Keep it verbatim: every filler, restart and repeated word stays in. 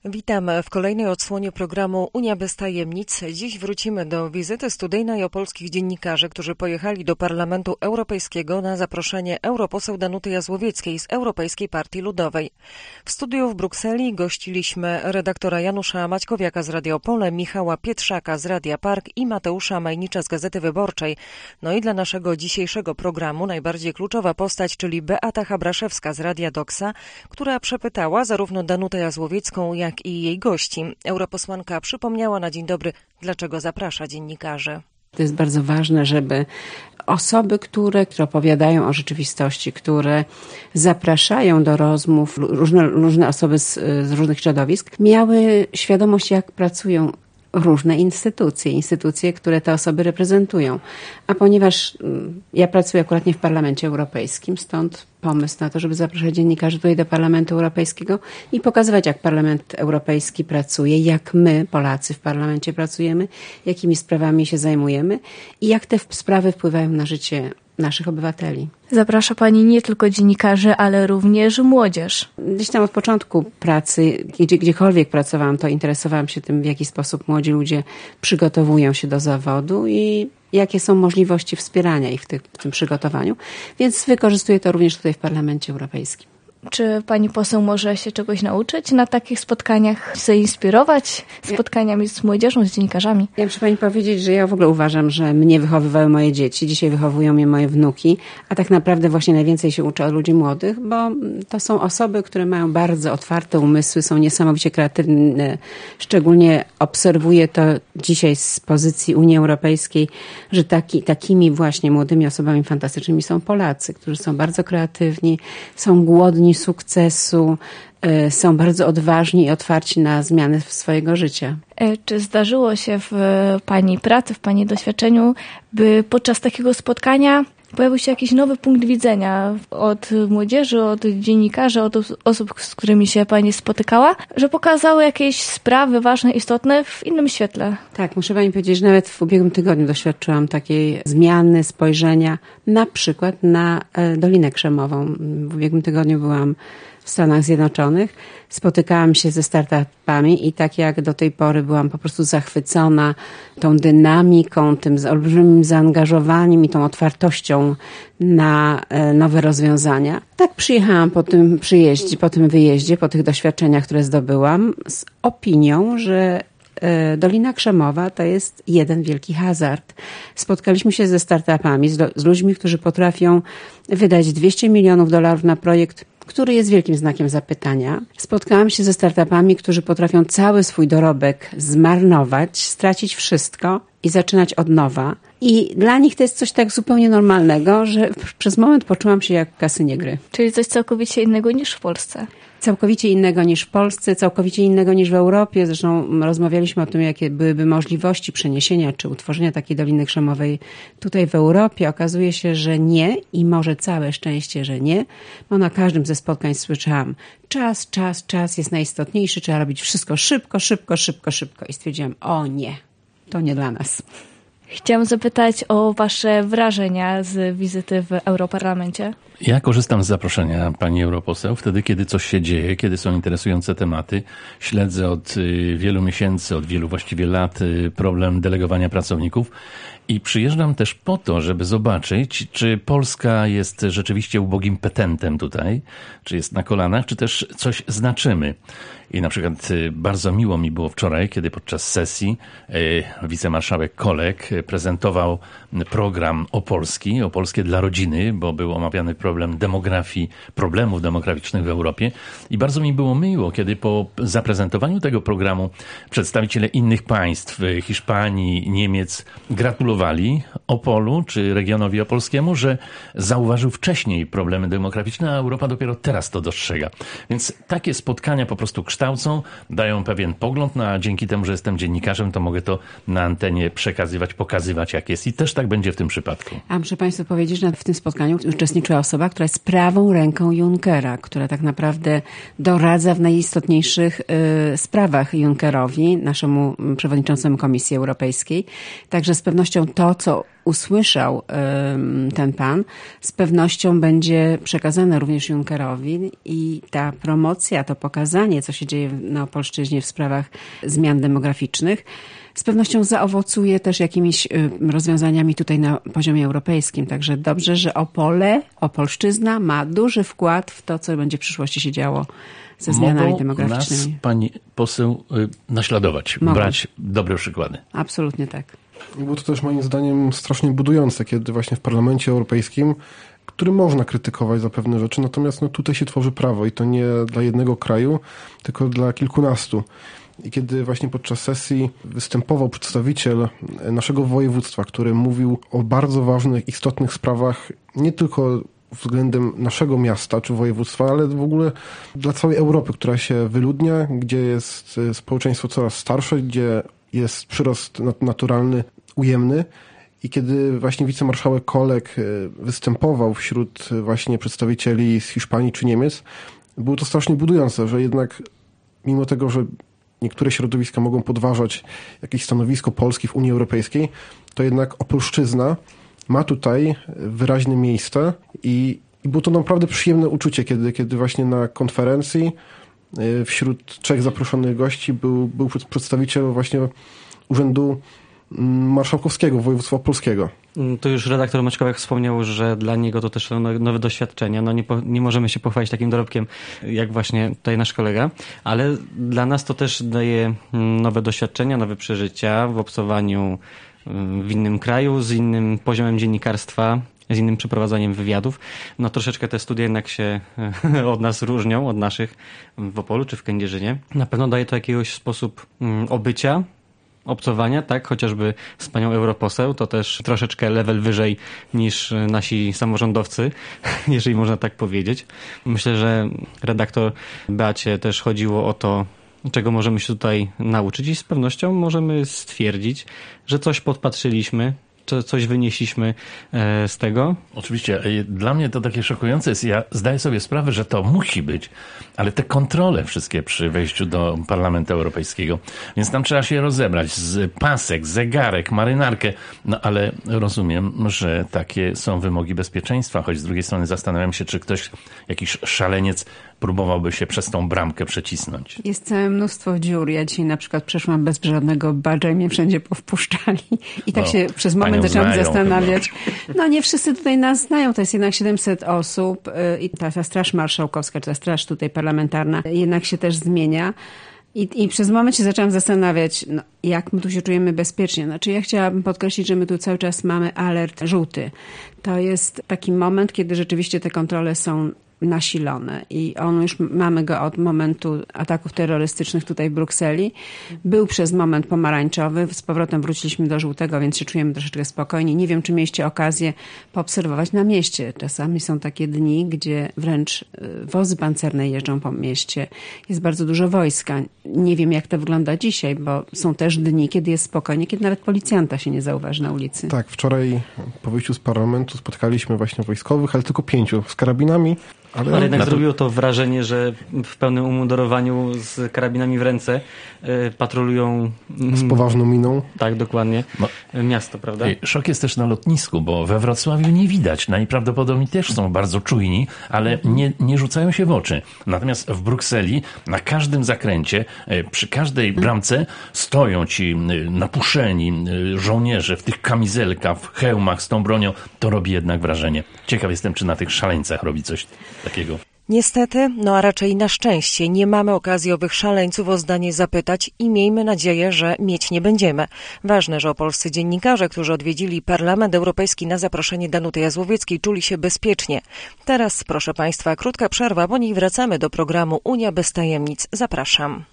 Witam w kolejnej odsłonie programu Unia bez tajemnic. Dziś wrócimy do wizyty studyjnej opolskich dziennikarzy, którzy pojechali do Parlamentu Europejskiego na zaproszenie europoseł Danuty Jazłowieckiej z Europejskiej Partii Ludowej. W studiu w Brukseli gościliśmy redaktora Janusza Maćkowiaka z Radia Opole, Michała Pietrzaka z Radia Park i Mateusza Majnicza z Gazety Wyborczej. No i dla naszego dzisiejszego programu najbardziej kluczowa postać, czyli Beata Habraszewska z Radia Doksa, która przepytała zarówno Danutę Jazłowiecką, jak i jej gości. Europosłanka przypomniała na dzień dobry, dlaczego zaprasza dziennikarzy. To jest bardzo ważne, żeby osoby, które, które opowiadają o rzeczywistości, które zapraszają do rozmów różne, różne osoby z, z różnych środowisk, miały świadomość, jak pracują różne instytucje, instytucje, które te osoby reprezentują. A ponieważ ja pracuję akurat nie w Parlamencie Europejskim, stąd pomysł na to, żeby zapraszać dziennikarzy tutaj do Parlamentu Europejskiego i pokazywać, jak Parlament Europejski pracuje, jak my, Polacy w Parlamencie pracujemy, jakimi sprawami się zajmujemy i jak te sprawy wpływają na życie naszych obywateli. Zaprasza Pani nie tylko dziennikarzy, ale również młodzież. Gdzieś tam od początku pracy, gdzie, gdziekolwiek pracowałam, to interesowałam się tym, w jaki sposób młodzi ludzie przygotowują się do zawodu i jakie są możliwości wspierania ich w, tych, w tym przygotowaniu. Więc wykorzystuję to również tutaj w Parlamencie Europejskim. Czy pani poseł może się czegoś nauczyć na takich spotkaniach, zainspirować spotkaniami z młodzieżą, z dziennikarzami? Ja muszę pani powiedzieć, że ja w ogóle uważam, że mnie wychowywały moje dzieci, dzisiaj wychowują mnie moje wnuki, a tak naprawdę właśnie najwięcej się uczę od ludzi młodych, bo to są osoby, które mają bardzo otwarte umysły, są niesamowicie kreatywne. Szczególnie obserwuję to dzisiaj z pozycji Unii Europejskiej, że taki, takimi właśnie młodymi osobami fantastycznymi są Polacy, którzy są bardzo kreatywni, są głodni sukcesu, są bardzo odważni i otwarci na zmiany swojego życia. Czy zdarzyło się w pani pracy, w pani doświadczeniu, by podczas takiego spotkania pojawił się jakiś nowy punkt widzenia od młodzieży, od dziennikarzy, od osób, z którymi się pani spotykała, że pokazały jakieś sprawy ważne, istotne w innym świetle? Tak, muszę pani powiedzieć, że nawet w ubiegłym tygodniu doświadczyłam takiej zmiany spojrzenia na przykład na Dolinę Krzemową. W ubiegłym tygodniu byłam w Stanach Zjednoczonych. Spotykałam się ze startupami i tak jak do tej pory byłam po prostu zachwycona tą dynamiką, tym olbrzymim zaangażowaniem i tą otwartością na nowe rozwiązania. Tak przyjechałam po tym przyjeździe, po tym wyjeździe, po tych doświadczeniach, które zdobyłam, z opinią, że Dolina Krzemowa to jest jeden wielki hazard. Spotkaliśmy się ze startupami, z, z ludźmi, którzy potrafią wydać dwieście milionów dolarów na projekt, który jest wielkim znakiem zapytania. Spotkałam się ze startupami, którzy potrafią cały swój dorobek zmarnować, stracić wszystko i zaczynać od nowa. I dla nich to jest coś tak zupełnie normalnego, że przez moment poczułam się jak w kasynie gry. Czyli coś całkowicie innego niż w Polsce. Całkowicie innego niż w Polsce, całkowicie innego niż w Europie. Zresztą rozmawialiśmy o tym, jakie byłyby możliwości przeniesienia czy utworzenia takiej Doliny Krzemowej tutaj w Europie. Okazuje się, że nie i może całe szczęście, że nie, bo na każdym ze spotkań słyszałam: czas, czas, czas jest najistotniejszy, trzeba robić wszystko szybko, szybko, szybko, szybko. I stwierdziłam: o nie, to nie dla nas. Chciałam zapytać o wasze wrażenia z wizyty w Europarlamencie. Ja korzystam z zaproszenia pani europoseł wtedy, kiedy coś się dzieje, kiedy są interesujące tematy. Śledzę od wielu miesięcy, od wielu właściwie lat problem delegowania pracowników i przyjeżdżam też po to, żeby zobaczyć, czy Polska jest rzeczywiście ubogim petentem tutaj, czy jest na kolanach, czy też coś znaczymy. I na przykład bardzo miło mi było wczoraj, kiedy podczas sesji wicemarszałek Kolek prezentował program Opolski, Opolskie dla rodziny, bo był omawiany problem demografii, problemów demograficznych w Europie. I bardzo mi było miło, kiedy po zaprezentowaniu tego programu przedstawiciele innych państw, Hiszpanii, Niemiec, gratulowali Opolu czy regionowi opolskiemu, że zauważył wcześniej problemy demograficzne, a Europa dopiero teraz to dostrzega. Więc takie spotkania po prostu kształcą, dają pewien pogląd, no a dzięki temu, że jestem dziennikarzem, to mogę to na antenie przekazywać, pokazywać jak jest i też tak będzie w tym przypadku. A muszę państwu powiedzieć, że w tym spotkaniu uczestniczyła osoba, która jest prawą ręką Junckera, która tak naprawdę doradza w najistotniejszych y, sprawach Junckerowi, naszemu przewodniczącemu Komisji Europejskiej. Także z pewnością to, co usłyszał ten pan, z pewnością będzie przekazane również Junckerowi i ta promocja, to pokazanie, co się dzieje na Opolszczyźnie w sprawach zmian demograficznych, z pewnością zaowocuje też jakimiś rozwiązaniami tutaj na poziomie europejskim. Także dobrze, że Opole, Opolszczyzna ma duży wkład w to, co będzie w przyszłości się działo ze zmianami Mogą demograficznymi. nas pani poseł naśladować, Mogą. brać dobre przykłady. Absolutnie tak. Było to też moim zdaniem strasznie budujące, kiedy właśnie w Parlamencie Europejskim, który można krytykować za pewne rzeczy, natomiast no, tutaj się tworzy prawo i to nie dla jednego kraju, tylko dla kilkunastu. I kiedy właśnie podczas sesji występował przedstawiciel naszego województwa, który mówił o bardzo ważnych, istotnych sprawach, nie tylko względem naszego miasta czy województwa, ale w ogóle dla całej Europy, która się wyludnia, gdzie jest społeczeństwo coraz starsze, gdzie jest przyrost naturalny ujemny. I kiedy właśnie wicemarszałek Kolek występował wśród właśnie przedstawicieli z Hiszpanii czy Niemiec, było to strasznie budujące, że jednak mimo tego, że niektóre środowiska mogą podważać jakieś stanowisko Polski w Unii Europejskiej, to jednak Opolszczyzna ma tutaj wyraźne miejsce i, i było to naprawdę przyjemne uczucie, kiedy, kiedy właśnie na konferencji wśród trzech zaproszonych gości był, był przedstawiciel właśnie Urzędu Marszałkowskiego Województwa Opolskiego. To już redaktor Maćkowiak wspomniał, że dla niego to też są nowe doświadczenia. No nie, po, nie możemy się pochwalić takim dorobkiem, jak właśnie tutaj nasz kolega, ale dla nas to też daje nowe doświadczenia, nowe przeżycia w obcowaniu w innym kraju, z innym poziomem dziennikarstwa, z innym przeprowadzaniem wywiadów. No troszeczkę te studia jednak się od nas różnią, od naszych w Opolu czy w Kędzierzynie. Na pewno daje to jakiegoś sposób obycia, obcowania, tak, chociażby z panią europoseł, to też troszeczkę level wyżej niż nasi samorządowcy, jeżeli można tak powiedzieć. Myślę, że redaktor Beacie też chodziło o to, czego możemy się tutaj nauczyć i z pewnością możemy stwierdzić, że coś podpatrzyliśmy, coś wynieśliśmy z tego. Oczywiście, dla mnie to takie szokujące jest. Ja zdaję sobie sprawę, że to musi być, ale te kontrole wszystkie przy wejściu do Parlamentu Europejskiego, więc tam trzeba się rozebrać z pasek, zegarek, marynarkę, no ale rozumiem, że takie są wymogi bezpieczeństwa, choć z drugiej strony zastanawiam się, czy ktoś, jakiś szaleniec próbowałby się przez tą bramkę przecisnąć. Jest całe mnóstwo dziur. Ja dzisiaj na przykład przeszłam bez żadnego badża i mnie wszędzie powpuszczali. I tak no, się przez moment zaczęłam zastanawiać. Chyba. No nie wszyscy tutaj nas znają. To jest jednak siedemset osób i ta, ta Straż Marszałkowska, czy ta Straż tutaj parlamentarna jednak się też zmienia. I, I przez moment się zaczęłam zastanawiać, no, jak my tu się czujemy bezpiecznie. Znaczy ja chciałabym podkreślić, że my tu cały czas mamy alert żółty. To jest taki moment, kiedy rzeczywiście te kontrole są nasilone i on już mamy go od momentu ataków terrorystycznych tutaj w Brukseli. Był przez moment pomarańczowy, z powrotem wróciliśmy do żółtego, więc się czujemy troszeczkę spokojni. Nie wiem, czy mieliście okazję poobserwować na mieście. Czasami są takie dni, gdzie wręcz wozy pancerne jeżdżą po mieście. Jest bardzo dużo wojska. Nie wiem, jak to wygląda dzisiaj, bo są też dni, kiedy jest spokojnie, kiedy nawet policjanta się nie zauważy na ulicy. Tak, wczoraj po wyjściu z parlamentu spotkaliśmy właśnie wojskowych, ale tylko pięciu z karabinami. Ale, ale jednak to... zrobiło to wrażenie, że w pełnym umundurowaniu z karabinami w ręce y, patrolują... Z poważną miną. Tak, dokładnie. No. Miasto, prawda? Szok jest też na lotnisku, bo we Wrocławiu nie widać. Najprawdopodobniej też są bardzo czujni, ale nie, nie rzucają się w oczy. Natomiast w Brukseli na każdym zakręcie, przy każdej bramce stoją ci napuszeni żołnierze w tych kamizelkach, w hełmach z tą bronią. To robi jednak wrażenie. Ciekaw jestem, czy na tych szaleńcach robi coś takiego. Niestety, no a raczej na szczęście, nie mamy okazji owych szaleńców o zdanie zapytać i miejmy nadzieję, że mieć nie będziemy. Ważne, że opolscy dziennikarze, którzy odwiedzili Parlament Europejski na zaproszenie Danuty Jazłowieckiej, czuli się bezpiecznie. Teraz, proszę Państwa, krótka przerwa, po niej wracamy do programu Unia bez tajemnic. Zapraszam.